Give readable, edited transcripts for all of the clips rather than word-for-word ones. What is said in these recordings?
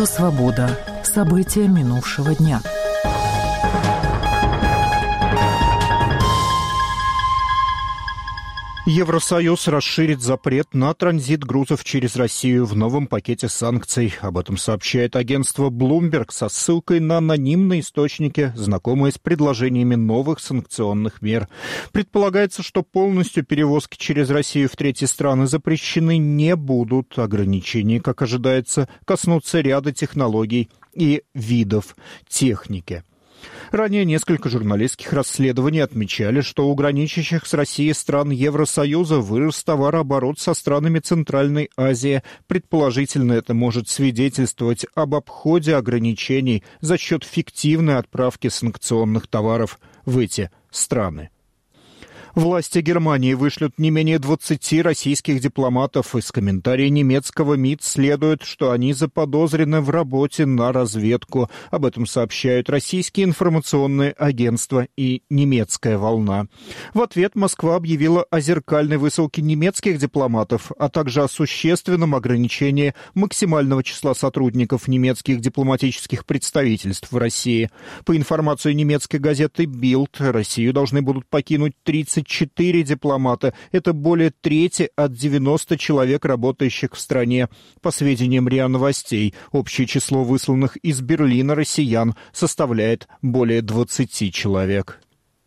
Радио «Свобода». События минувшего дня. Евросоюз расширит запрет на транзит грузов через Россию в новом пакете санкций. Об этом сообщает агентство Bloomberg со ссылкой на анонимные источники, знакомые с предложениями новых санкционных мер. Предполагается, что полностью перевозки через Россию в третьи страны запрещены не будут. Ограничения, как ожидается, коснутся ряда технологий и видов техники. Ранее несколько журналистских расследований отмечали, что у граничащих с Россией стран Евросоюза вырос товарооборот со странами Центральной Азии. Предположительно, это может свидетельствовать об обходе ограничений за счет фиктивной отправки санкционных товаров в эти страны. Власти Германии вышлют не менее 20 российских дипломатов. Из комментария немецкого МИД следует, что они заподозрены в работе на разведку. Об этом сообщают российские информационные агентства и немецкая «Волна». В ответ Москва объявила о зеркальной высылке немецких дипломатов, а также о существенном ограничении максимального числа сотрудников немецких дипломатических представительств в России. По информации немецкой газеты Bild, Россию должны будут покинуть 34 дипломата. Это более трети от 90 человек, работающих в стране. По сведениям РИА Новостей, общее число высланных из Берлина россиян составляет более 20 человек.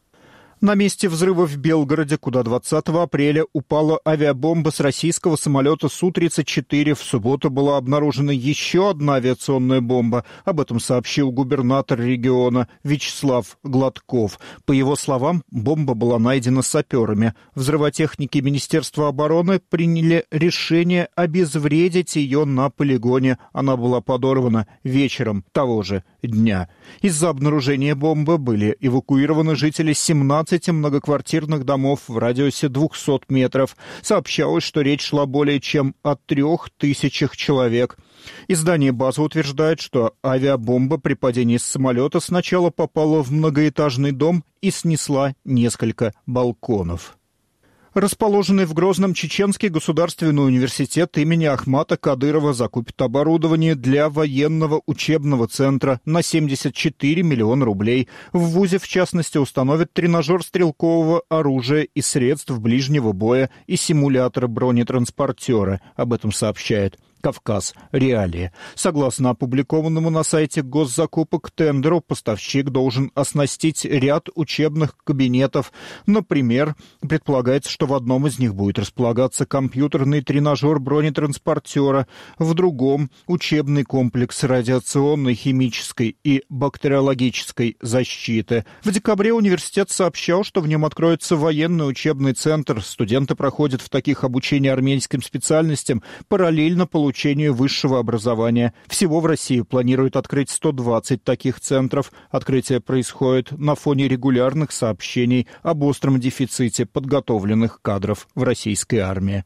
На месте взрыва в Белгороде, куда 20 апреля упала авиабомба с российского самолета Су-34, в субботу была обнаружена еще одна авиационная бомба. Об этом сообщил губернатор региона Вячеслав Гладков. По его словам, бомба была найдена саперами. Взрывотехники Министерства обороны приняли решение обезвредить ее на полигоне. Она была подорвана вечером того же дня. Из-за обнаружения бомбы были эвакуированы жители 17 многоквартирных домов в радиусе 200 метров. Сообщалось, что речь шла более чем о 3000 человек. Издание «База» утверждает, что авиабомба при падении с самолета сначала попала в многоэтажный дом и снесла несколько балконов. Расположенный в Грозном Чеченский государственный университет имени Ахмата Кадырова закупит оборудование для военного учебного центра на 74 миллиона рублей. В вузе, в частности, установят тренажер стрелкового оружия и средств ближнего боя и симулятор бронетранспортера. Об этом сообщает «Кавказ. Реалии». Согласно опубликованному на сайте госзакупок тендеру, поставщик должен оснастить ряд учебных кабинетов. Например, предполагается, что в одном из них будет располагаться компьютерный тренажер бронетранспортера, в другом — учебный комплекс радиационной, химической и бактериологической защиты. В декабре университет сообщал, что в нем откроется военный учебный центр. Студенты проходят в таких обучении армейским специальностям параллельно получению высшего образования. Всего в России планируют открыть 120 таких центров. Открытие происходит на фоне регулярных сообщений об остром дефиците подготовленных кадров в российской армии.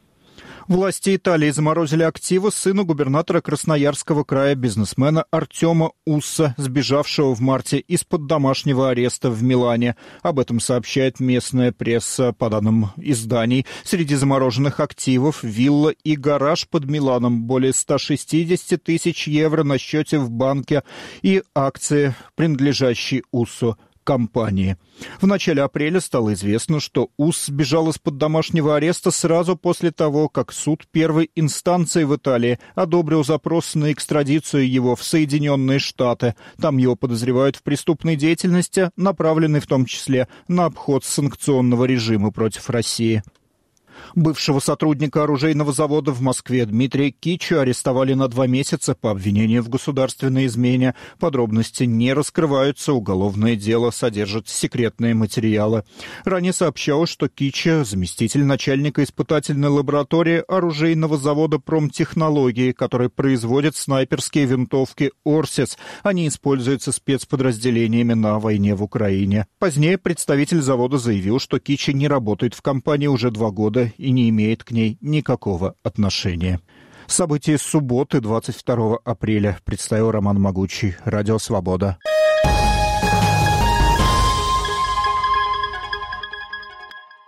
Власти Италии заморозили активы сына губернатора Красноярского края, бизнесмена Артема Усса, сбежавшего в марте из-под домашнего ареста в Милане. Об этом сообщает местная пресса. По данным изданий, среди замороженных активов вилла и гараж под Миланом, более 160 тысяч евро на счете в банке и акции, принадлежащие Уссу компании. В начале апреля стало известно, что Усс сбежал из-под домашнего ареста сразу после того, как суд первой инстанции в Италии одобрил запрос на экстрадицию его в Соединенные Штаты. Там его подозревают в преступной деятельности, направленной в том числе на обход санкционного режима против России. Бывшего сотрудника оружейного завода в Москве Дмитрия Кичу арестовали на 2 месяца по обвинению в государственной измене. Подробности не раскрываются, уголовное дело содержит секретные материалы. Ранее сообщалось, что Кича — заместитель начальника испытательной лаборатории оружейного завода «Промтехнологии», который производит снайперские винтовки «Орсис». Они используются спецподразделениями на войне в Украине. Позднее представитель завода заявил, что Кича не работает в компании уже 2 года и не имеет к ней никакого отношения. События субботы, 22 апреля, представил Роман Могучий. Радио «Свобода».